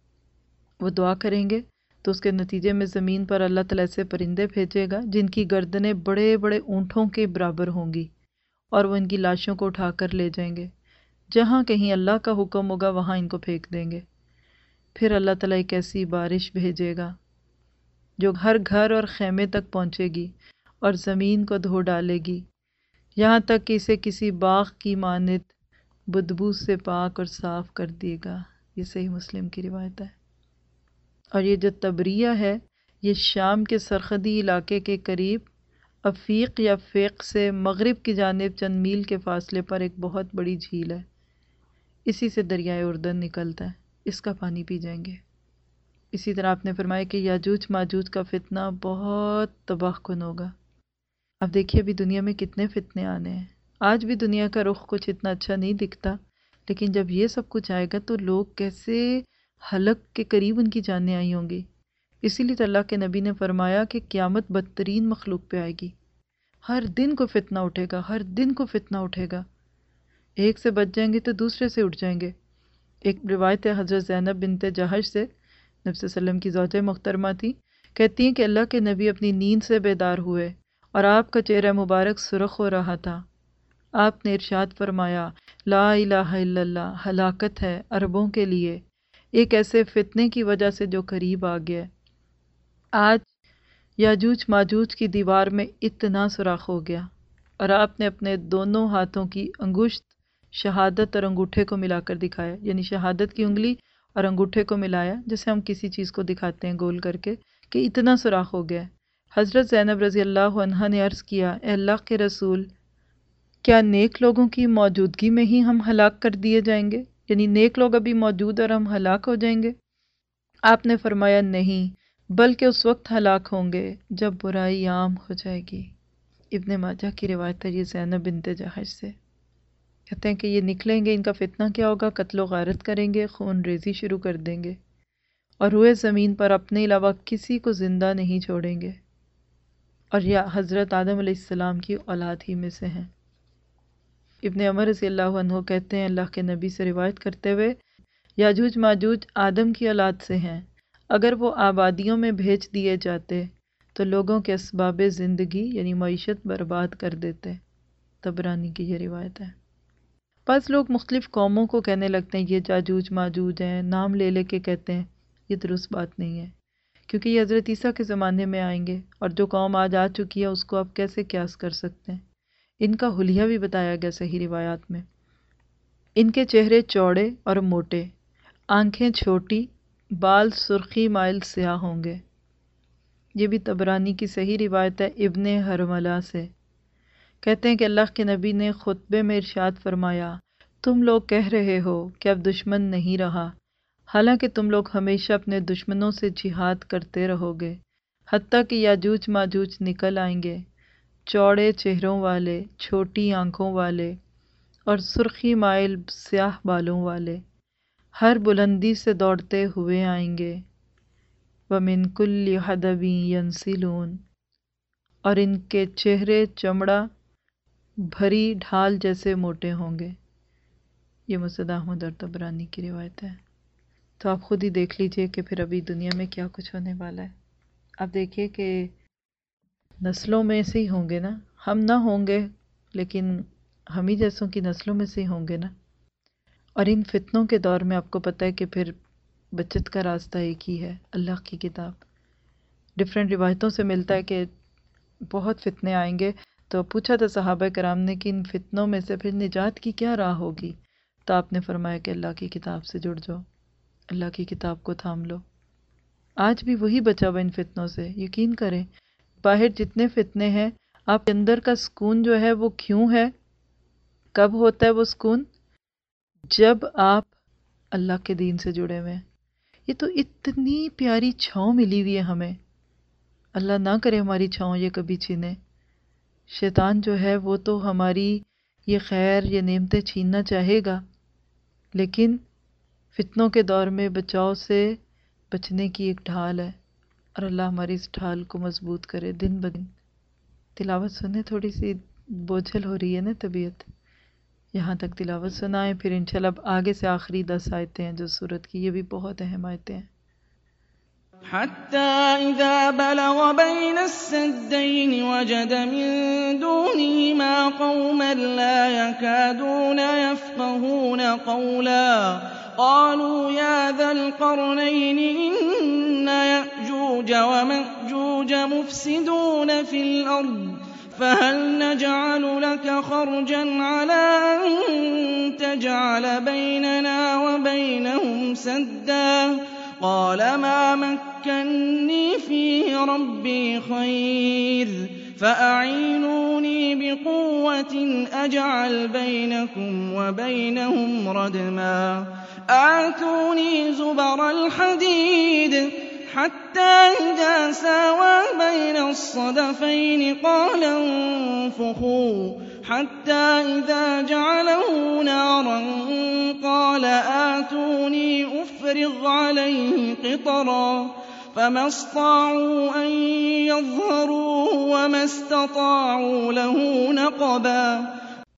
A: وہ دعا کریں گے تو اس کے نتیجے میں زمین پر اللہ تعالیٰ ایسے پرندے بھیجے گا جن کی گردنیں بڑے بڑے اونٹوں کے برابر ہوں گی، اور وہ ان کی لاشوں کو اٹھا کر لے جائیں گے۔ جہاں کہیں اللہ کا حکم ہوگا وہاں ان کو پھینک دیں گے۔ پھر اللہ تعالیٰ ایک ایسی بارش بھیجے گا جو ہر گھر اور خیمے تک پہنچے گی اور زمین کو دھو ڈالے گی، یہاں تک کہ اسے کسی باغ کی مانند بدبو سے پاک اور صاف کر دے گا۔ یہ صحیح مسلم کی روایت ہے۔ اور یہ جو طبریہ ہے، یہ شام کے سرحدی علاقے کے قریب افیق یا فیق سے مغرب کی جانب چند میل کے فاصلے پر ایک بہت بڑی جھیل ہے۔ اسی سے دریائے اردن نکلتا ہے، اس کا پانی پی جائیں گے۔ اسی طرح آپ نے فرمایا کہ یاجوج ماجوج کا فتنہ بہت تباہ کن ہوگا۔ اب دیکھیے ابھی دنیا میں کتنے فتنے آنے ہیں۔ آج بھی دنیا کا رخ کچھ اتنا اچھا نہیں دکھتا، لیکن جب یہ سب کچھ آئے گا تو لوگ کیسے ہلاک کے قریب ان کی جانیں آئی ہوں گی۔ اسی لیے تو اللہ کے نبی نے فرمایا کہ قیامت بدترین مخلوق پہ آئے گی۔ ہر دن کو فتنہ اٹھے گا، ہر دن کو فتنہ اٹھے گا۔ ایک سے بچ جائیں گے تو دوسرے سے اٹھ جائیں گے۔ ایک روایت ہے حضرت زینب بنت جہش سے، نبی صلی اللہ علیہ وسلم کی زوجہ محترمہ تھی، کہتی ہیں کہ اللہ کے نبی اپنی نیند سے بیدار ہوئے اور آپ کا چہرہ مبارک سرخ ہو رہا تھا۔ آپ نے ارشاد فرمایا، لا الہ الا اللہ، ہلاکت ہے عربوں کے لیے ایک ایسے فتنے کی وجہ سے جو قریب آ گیا ہے۔ آج یاجوج ماجوج کی دیوار میں اتنا سوراخ ہو گیا، اور آپ نے اپنے دونوں ہاتھوں کی انگشت شہادت اور انگوٹھے کو ملا کر دکھایا، یعنی شہادت کی انگلی اور انگوٹھے کو ملایا، جیسے ہم کسی چیز کو دکھاتے ہیں گول کر کے، کہ اتنا سوراخ ہو گیا ہے۔ حضرت زینب رضی اللہ عنہا نے عرض کیا، اے اللہ کے رسول، کیا نیک لوگوں کی موجودگی میں ہی ہم ہلاک کر دیے جائیں گے؟ یعنی نیک لوگ ابھی موجود اور ہم ہلاک ہو جائیں گے؟ آپ نے فرمایا نہیں، بلکہ اس وقت ہلاک ہوں گے جب برائی عام ہو جائے گی۔ ابن ماجہ کی روایت ہے یہ زینب بنت جہش سے۔ کہتے ہیں کہ یہ نکلیں گے، ان کا فتنہ کیا ہوگا؟ قتل و غارت کریں گے، خون ریزی شروع کر دیں گے، اور روئے زمین پر اپنے علاوہ کسی کو زندہ نہیں چھوڑیں گے، اور یہ حضرت آدم علیہ السلام کی اولاد ہی میں سے ہیں۔ ابن عمر رضی اللہ عنہ کہتے ہیں اللہ کے نبی سے روایت کرتے ہوئے، یاجوج ماجوج آدم کی اولاد سے ہیں، اگر وہ آبادیوں میں بھیج دیے جاتے تو لوگوں کے اسباب زندگی یعنی معیشت برباد کر دیتے۔ طبرانی کی یہ روایت ہے۔ بعض لوگ مختلف قوموں کو کہنے لگتے ہیں یہ یاجوج ماجوج ہیں، نام لے لے کے کہتے ہیں، یہ درست بات نہیں ہے، کیونکہ یہ حضرت عیسیٰ کے زمانے میں آئیں گے، اور جو قوم آج آ چکی ہے اس کو آپ کیسے قیاس کر سکتے ہیں؟ ان کا حلیہ بھی بتایا گیا صحیح روایات میں۔ ان کے چہرے چوڑے اور موٹے، آنکھیں چھوٹی، بال سرخی مائل سیاہ ہوں گے۔ یہ بھی طبرانی کی صحیح روایت ہے ابن حرملہ سے۔ کہتے ہیں کہ اللہ کے نبی نے خطبے میں ارشاد فرمایا، تم لوگ کہہ رہے ہو کہ اب دشمن نہیں رہا، حالانکہ تم لوگ ہمیشہ اپنے دشمنوں سے جہاد کرتے رہو گے، حتیٰ کہ یاجوج ماجوج نکل آئیں گے، چوڑے چہروں والے، چھوٹی آنکھوں والے اور سرخی مائل سیاہ بالوں والے، ہر بلندی سے دوڑتے ہوئے آئیں گے۔ وَمِن كُلِّ حَدَبٍ يَنسِلُونَ، اور ان کے چہرے چمڑا بھری ڈھال جیسے موٹے ہوں گے۔ یہ مسند احمد اور طبرانی کی روایت ہے۔ تو آپ خود ہی دیکھ لیجئے کہ پھر ابھی دنیا میں کیا کچھ ہونے والا ہے۔ آپ دیکھیے کہ نسلوں میں سے ہی ہوں گے نا، ہم نہ ہوں گے لیکن ہم ہی جیسوں کی نسلوں میں سے ہی ہوں گے نا۔ اور ان فتنوں کے دور میں آپ کو پتہ ہے کہ پھر بچت کا راستہ ایک ہی ہے، اللہ کی کتاب۔ ڈفرینٹ روایتوں سے ملتا ہے کہ بہت فتنے آئیں گے، تو پوچھا تھا صحابہ کرام نے کہ ان فتنوں میں سے پھر نجات کی کیا راہ ہوگی؟ تو آپ نے فرمایا کہ اللہ کی کتاب سے جڑ جاؤ، اللہ کی کتاب کو تھام لو۔ آج بھی وہی بچا ہوا ان فتنوں سے، یقین کریں۔ باہر جتنے فتنے ہیں، آپ کے اندر کا سکون جو ہے وہ کیوں ہے؟ کب ہوتا ہے وہ سکون؟ جب آپ اللہ کے دین سے جڑے ہوئے ہیں۔ یہ تو اتنی پیاری چھاؤں ملی ہوئی ہے ہمیں، اللہ نہ کرے ہماری چھاؤں یہ کبھی چھینے۔ شیطان جو ہے وہ تو ہماری یہ خیر یہ نعمتیں چھیننا چاہے گا، لیکن فتنوں کے دور میں بچاؤ سے بچنے کی ایک ڈھال ہے، اور اللہ ہماری اس ڈھال کو مضبوط کرے دن بدن۔ تلاوت سنیں، تھوڑی سی بوجھل ہو رہی ہے نا طبیعت، یہاں تک تلاوت سنائیں، پھر انشاءاللہ اب آگے سے آخری 10 آیتیں ہیں جو سورت کی، یہ بھی بہت اہم آیتیں ہیں۔
B: حتى إذا بلغ بين السدين وجد من دونهما قوما لا يكادون يفقهون قولا قالوا يا ذا القرنين إن يأجوج ومأجوج مفسدون في الأرض فهل نجعل لك خرجا على أن تجعل بيننا وبينهم سدا قال ما مكني فيه ربي خير فأعينوني بقوة أجعل بينكم وبينهم ردما آتوني زبر الحديد حتى إذا ساوى بين الصدفين قال انفخوا حتى إذا جعله نارا قال آتوني أفرغ عليه قطرا فما استطاعوا أن يظهروه وما استطاعوا له نقبا